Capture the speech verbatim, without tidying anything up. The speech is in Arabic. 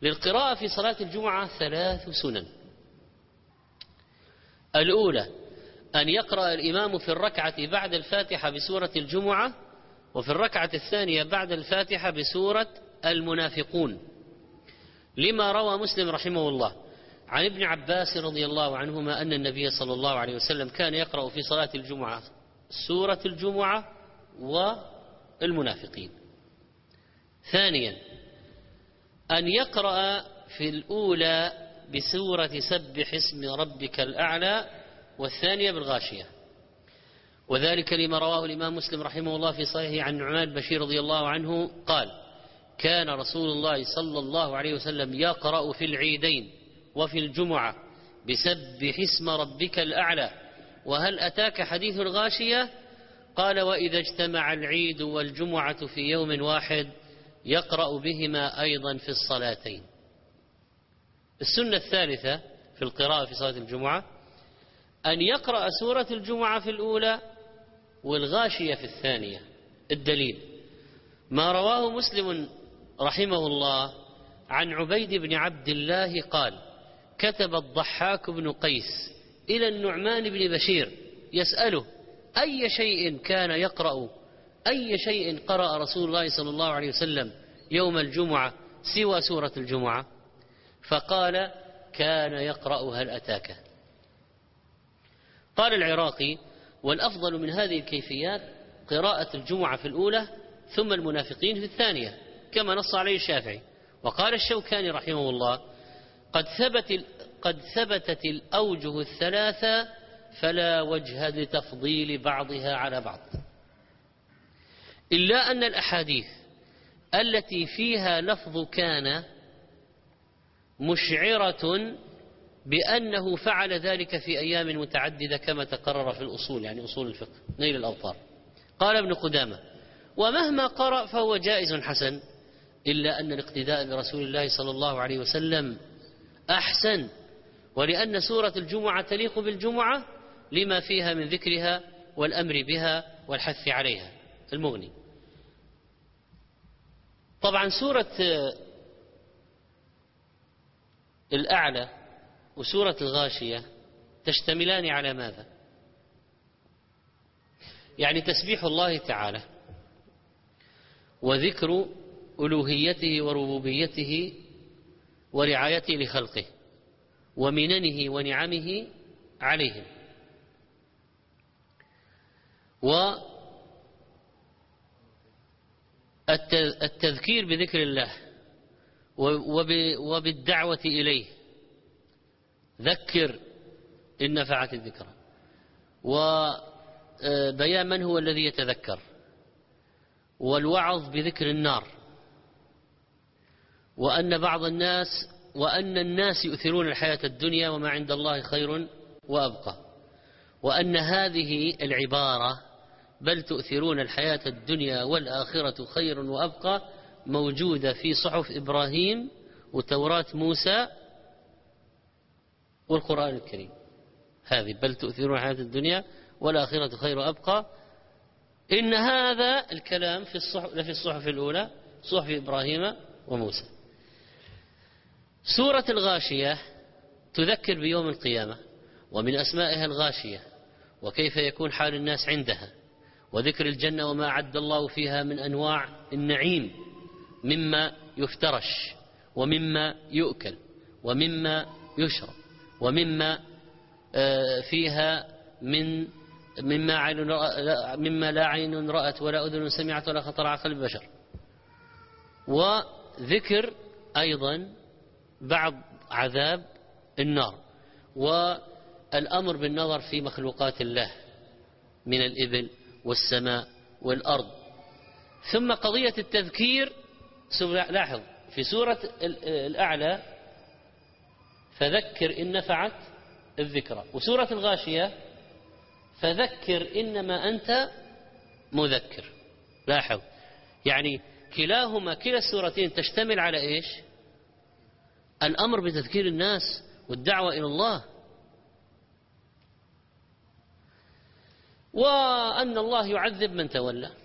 للقراءة في صلاة الجمعة ثلاث سنن. الأولى أن يقرأ الإمام في الركعة بعد الفاتحة بسورة الجمعة، وفي الركعة الثانية بعد الفاتحة بسورة المنافقون، لما روى مسلم رحمه الله عن ابن عباس رضي الله عنهما أن النبي صلى الله عليه وسلم كان يقرأ في صلاة الجمعة سورة الجمعة والمنافقين. ثانيا أن يقرأ في الأولى بسورة سبح اسم ربك الأعلى، والثانية بالغاشية، وذلك لما رواه الإمام مسلم رحمه الله في صحيحه عن نعمان بشير رضي الله عنه قال: كان رسول الله صلى الله عليه وسلم يقرأ في العيدين وفي الجمعة بسبح اسم ربك الأعلى وهل أتاك حديث الغاشية؟ قال: وإذا اجتمع العيد والجمعة في يوم واحد يقرأ بهما أيضا في الصلاتين. السنة الثالثة في القراءة في صلاة الجمعة أن يقرأ سورة الجمعة في الأولى والغاشية في الثانية. الدليل ما رواه مسلم رحمه الله عن عبيد بن عبد الله قال: كتب الضحاك بن قيس إلى النعمان بن بشير يسأله أي شيء كان يقرأ أي شيء قرأ رسول الله صلى الله عليه وسلم يوم الجمعة سوى سورة الجمعة؟ فقال: كان يقرأ هل أتاك. قال العراقي: والأفضل من هذه الكيفيات قراءة الجمعة في الأولى ثم المنافقين في الثانية كما نص عليه الشافعي. وقال الشوكاني رحمه الله: قد ثبت قد ثبتت الأوجه الثلاثة فلا وجه لتفضيل بعضها على بعض، إلا أن الأحاديث التي فيها لفظ كان مشعرة بأنه فعل ذلك في أيام متعددة كما تقرر في الأصول، يعني أصول الفقه نيل الأوطار. قال ابن قدامة: ومهما قرأ فهو جائز حسن، إلا أن الاقتداء برسول الله صلى الله عليه وسلم أحسن، ولأن سورة الجمعة تليق بالجمعة لما فيها من ذكرها والأمر بها والحث عليها. المغني. طبعا سورة الأعلى وسورة الغاشية تشتملان على ماذا؟ يعني تسبيح الله تعالى وذكر ألوهيته وربوبيته ورعايته لخلقه ومننه ونعمه عليهم، والتذكير بذكر الله وبالدعوة إليه، ذكر إن نفعت الذكرى، وبيان من هو الذي يتذكر، والوعظ بذكر النار، وأن بعض الناس وأن الناس يؤثرون الحياة الدنيا وما عند الله خير وأبقى، وأن هذه العبارة بل تؤثرون الحياة الدنيا والآخرة خير وأبقى موجودة في صحف إبراهيم وتوراة موسى والقرآن الكريم. هذه بل تؤثرون الحياة الدنيا والآخرة خير وأبقى، إن هذا الكلام في الصحف في الصحف الأولى صحف إبراهيم وموسى. سورة الغاشية تذكر بيوم القيامة ومن أسمائها الغاشية وكيف يكون حال الناس عندها، وذكر الجنة وما أعد الله فيها من أنواع النعيم مما يفترش ومما يؤكل ومما يشرب ومما فيها من مما عين مما لا عين رأت ولا أذن سمعت ولا خطر على قلب بشر، وذكر أيضا بعض عذاب النار، والأمر بالنظر في مخلوقات الله من الإبل والسماء والأرض. ثم قضية التذكير، لاحظ في سورة الأعلى فذكر إن نفعت الذكرى، وسورة الغاشية فذكر إنما أنت مذكر. لاحظ يعني كلاهما كلا السورتين تشتمل على إيش؟ الأمر بتذكير الناس والدعوة إلى الله، وأن الله يعذب من تولى.